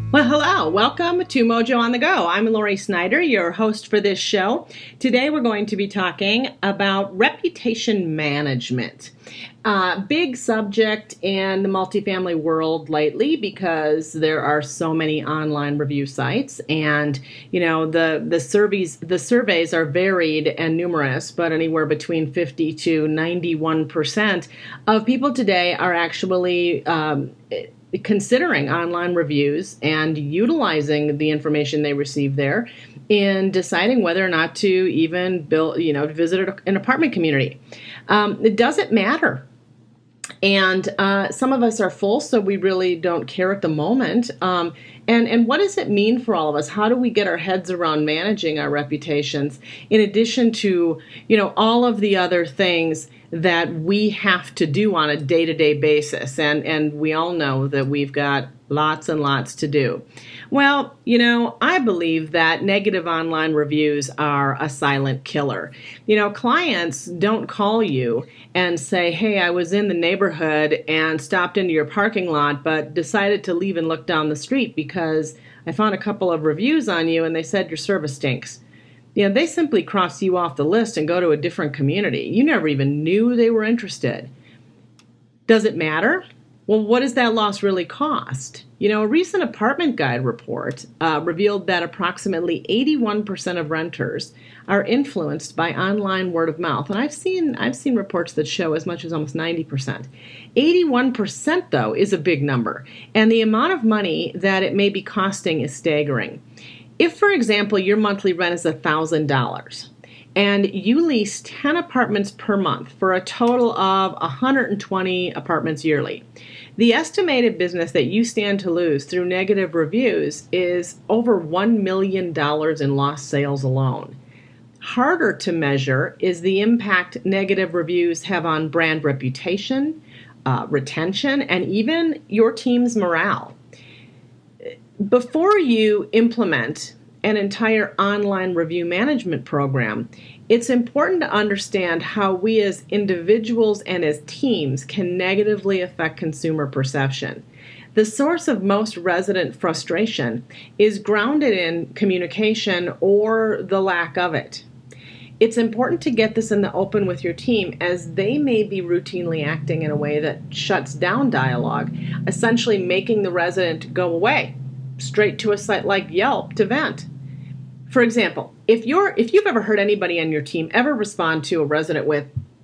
Well, hello. Welcome to Mojo on the Go. I'm Lori Snyder, your host for this show. Today we're going to be talking about reputation management. Big subject in the multifamily world lately because there are so many online review sites, and the surveys are varied and numerous, but anywhere between 50 to 91% of people today are actually considering online reviews and utilizing the information they receive there in deciding whether or not to even visit an apartment community. It doesn't matter. And some of us are full, so we really don't care at the moment. And what does it mean for all of us? How do we get our heads around managing our reputations in addition to, all of the other things that we have to do on a day-to-day basis? And we all know that we've got lots and lots to do. Well, I believe that negative online reviews are a silent killer. Clients don't call you and say, hey, I was in the neighborhood and stopped into your parking lot, but decided to leave and look down the street because I found a couple of reviews on you and they said your service stinks. They simply cross you off the list and go to a different community. You never even knew they were interested. Does it matter? Well, what does that loss really cost? A recent Apartment Guide report revealed that approximately 81% of renters are influenced by online word of mouth. And I've seen reports that show as much as almost 90%. 81%, though, is a big number. And the amount of money that it may be costing is staggering. If, for example, your monthly rent is $1,000 and you lease 10 apartments per month for a total of 120 apartments yearly, the estimated business that you stand to lose through negative reviews is over $1 million in lost sales alone. Harder to measure is the impact negative reviews have on brand reputation, retention, and even your team's morale. Before you implement an entire online review management program, it's important to understand how we as individuals and as teams can negatively affect consumer perception. The source of most resident frustration is grounded in communication or the lack of it. It's important to get this in the open with your team, as they may be routinely acting in a way that shuts down dialogue, essentially making the resident go away straight to a site like Yelp to vent. For example, if you've ever heard anybody on your team ever respond to a resident with,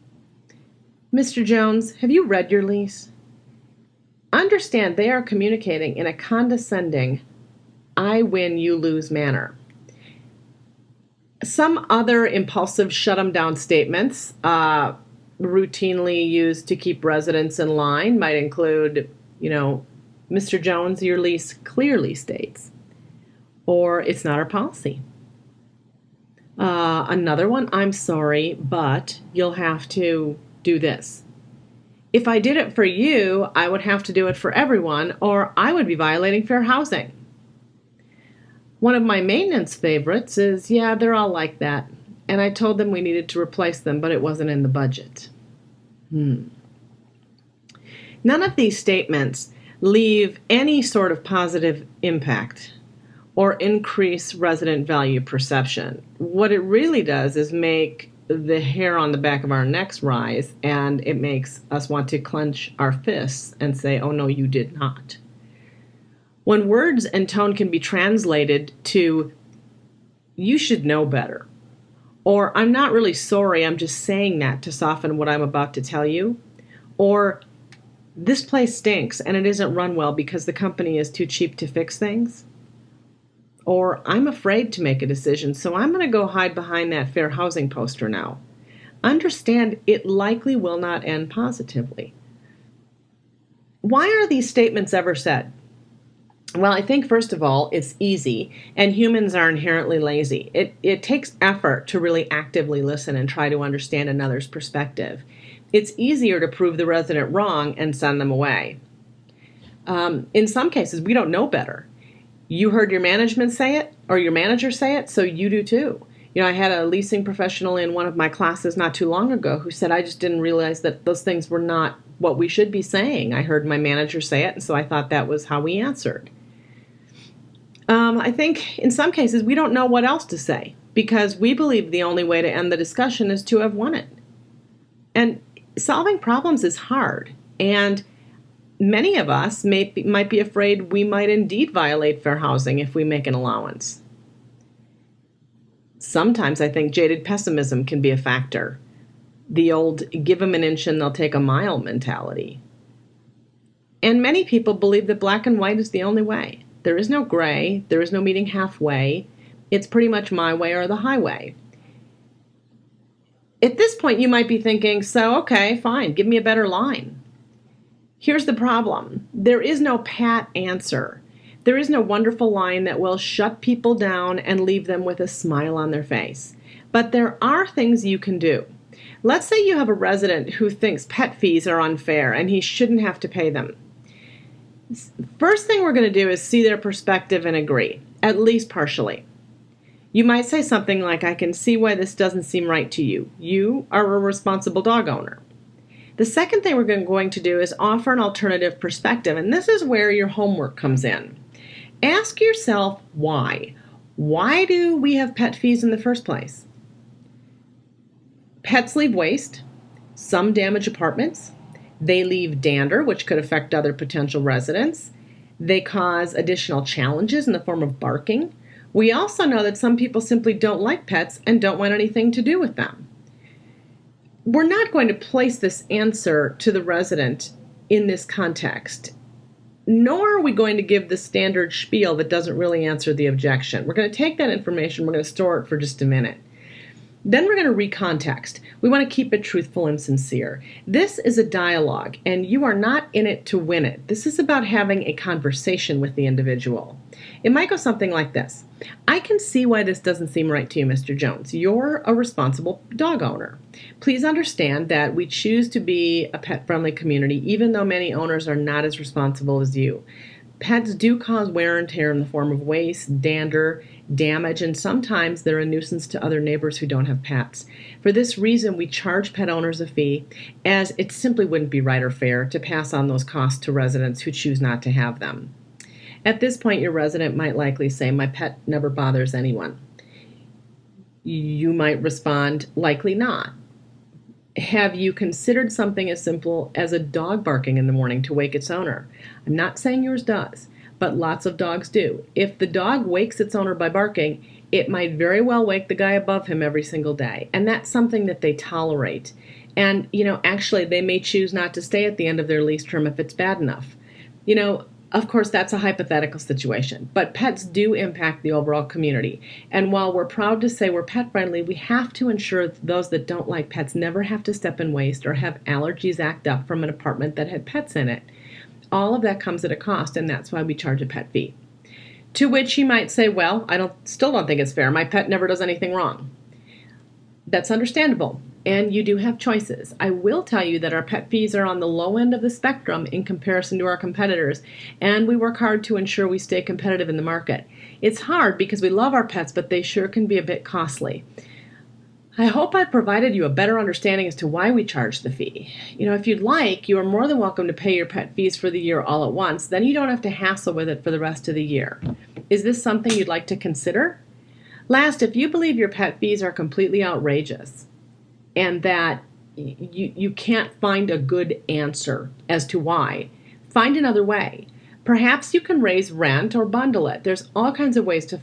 Mr. Jones, have you read your lease? Understand they are communicating in a condescending, I win, you lose manner. Some other impulsive shut them down statements routinely used to keep residents in line might include, Mr. Jones, your lease clearly states, or it's not our policy. Another one, I'm sorry, but you'll have to do this. If I did it for you, I would have to do it for everyone, or I would be violating fair housing. One of my maintenance favorites is, yeah, they're all like that, and I told them we needed to replace them, but it wasn't in the budget. None of these statements leave any sort of positive impact or increase resident value perception. What it really does is make the hair on the back of our necks rise, and it makes us want to clench our fists and say, oh no, you did not. When words and tone can be translated to, you should know better, or I'm not really sorry, I'm just saying that to soften what I'm about to tell you, or this place stinks and it isn't run well because the company is too cheap to fix things, or I'm afraid to make a decision, so I'm going to go hide behind that fair housing poster now. Understand it likely will not end positively. Why are these statements ever said? Well, I think, first of all, it's easy, and humans are inherently lazy. It takes effort to really actively listen and try to understand another's perspective. It's easier to prove the resident wrong and send them away. In some cases, we don't know better. You heard your management say it, or your manager say it, so you do too. I had a leasing professional in one of my classes not too long ago who said, I just didn't realize that those things were not what we should be saying. I heard my manager say it, and so I thought that was how we answered. I think in some cases we don't know what else to say because we believe the only way to end the discussion is to have won it. And solving problems is hard. And many of us might be afraid we might indeed violate fair housing if we make an allowance. Sometimes I think jaded pessimism can be a factor. The old give them an inch and they'll take a mile mentality. And many people believe that black and white is the only way. There is no gray. There is no meeting halfway. It's pretty much my way or the highway. At this point, you might be thinking, so, okay, fine, give me a better line. Here's the problem. There is no pat answer. There is no wonderful line that will shut people down and leave them with a smile on their face. But there are things you can do. Let's say you have a resident who thinks pet fees are unfair and he shouldn't have to pay them. First thing we're going to do is see their perspective and agree, at least partially. You might say something like, I can see why this doesn't seem right to you. You are a responsible dog owner. The second thing we're going to do is offer an alternative perspective, and this is where your homework comes in. Ask yourself why. Why do we have pet fees in the first place? Pets leave waste. Some damage apartments. They leave dander, which could affect other potential residents. They cause additional challenges in the form of barking. We also know that some people simply don't like pets and don't want anything to do with them. We're not going to place this answer to the resident in this context, nor are we going to give the standard spiel that doesn't really answer the objection. We're going to take that information, we're going to store it for just a minute. Then we're going to recontext. We want to keep it truthful and sincere. This is a dialogue, and you are not in it to win it. This is about having a conversation with the individual. It might go something like this. I can see why this doesn't seem right to you, Mr. Jones. You're a responsible dog owner. Please understand that we choose to be a pet-friendly community, even though many owners are not as responsible as you. Pets do cause wear and tear in the form of waste, dander, damage, and sometimes they're a nuisance to other neighbors who don't have pets. For this reason, we charge pet owners a fee, as it simply wouldn't be right or fair to pass on those costs to residents who choose not to have them. At this point, your resident might likely say, my pet never bothers anyone. You might respond, likely not. Have you considered something as simple as a dog barking in the morning to wake its owner? I'm not saying yours does, but lots of dogs do. If the dog wakes its owner by barking, it might very well wake the guy above him every single day. And that's something that they tolerate. And, actually, they may choose not to stay at the end of their lease term if it's bad enough. Of course, that's a hypothetical situation, but pets do impact the overall community. And while we're proud to say we're pet friendly, we have to ensure that those that don't like pets never have to step in waste or have allergies act up from an apartment that had pets in it. All of that comes at a cost, and that's why we charge a pet fee. To which you might say, well, I still don't think it's fair. My pet never does anything wrong. That's understandable. And you do have choices. I will tell you that our pet fees are on the low end of the spectrum in comparison to our competitors, and we work hard to ensure we stay competitive in the market. It's hard because we love our pets, but they sure can be a bit costly. I hope I've provided you a better understanding as to why we charge the fee. If you'd like, you are more than welcome to pay your pet fees for the year all at once. Then you don't have to hassle with it for the rest of the year. Is this something you'd like to consider? Last, if you believe your pet fees are completely outrageous, and that you can't find a good answer as to why, find another way. Perhaps you can raise rent or bundle it. There's all kinds of ways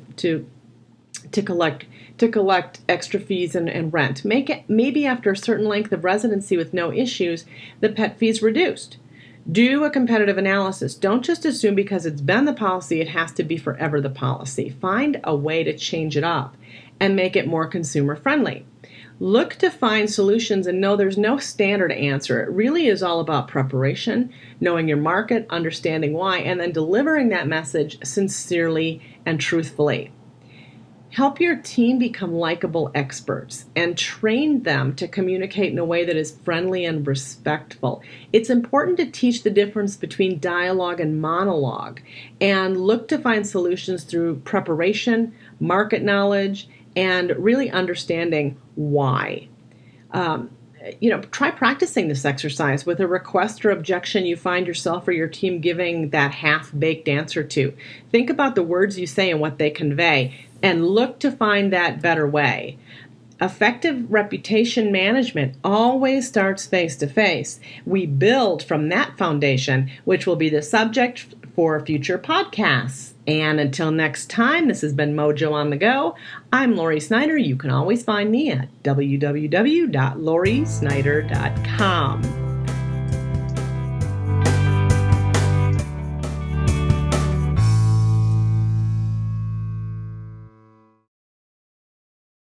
to collect extra fees and rent. Make it maybe after a certain length of residency with no issues, the pet fees reduced. Do a competitive analysis. Don't just assume because it's been the policy it has to be forever the policy. Find a way to change it up and make it more consumer friendly. Look to find solutions and know there's no standard answer. It really is all about preparation, knowing your market, understanding why, and then delivering that message sincerely and truthfully. Help your team become likable experts and train them to communicate in a way that is friendly and respectful. It's important to teach the difference between dialogue and monologue and look to find solutions through preparation, market knowledge, and really understanding why. try practicing this exercise with a request or objection you find yourself or your team giving that half-baked answer to. Think about the words you say and what they convey, and look to find that better way. Effective reputation management always starts face-to-face. We build from that foundation, which will be the subject for future podcasts. And until next time, this has been Mojo on the Go. I'm Lori Snyder. You can always find me at www.lorisnyder.com.